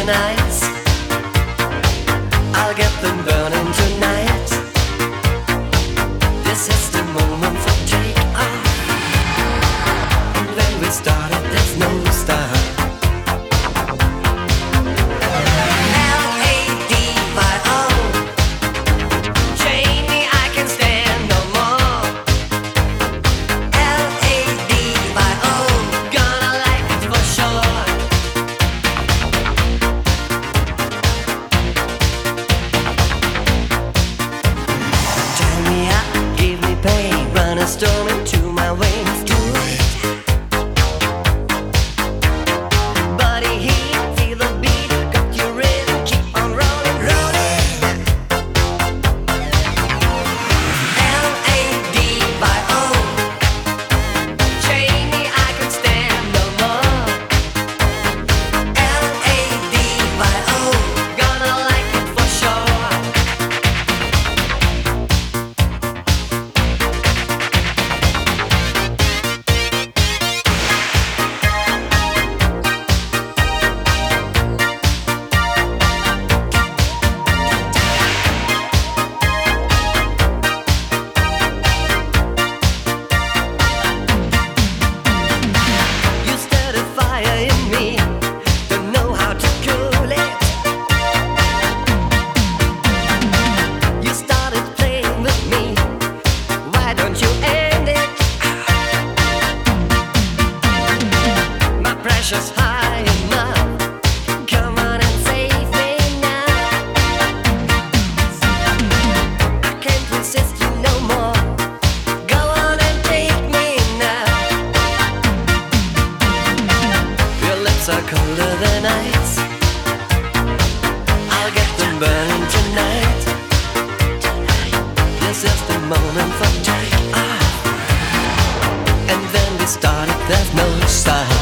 than ice. I'll get them burning tonight. This is the moment for take off. When we started, there's no stop. A storm into my wings, do it. Body heat, feel the beat, got you ready, keep on rolling, rolling. L-A-D-Y-O, chain me, I can stand no more. L-A-D-Y-O, gonna like it for sure. Pressure's high enough. Come on and save me now. I can't resist you no more. Go on and take me now. Your lips are colder than ice. I'll get them burning tonight. This is the moment for take off. And then we started, there's no stop.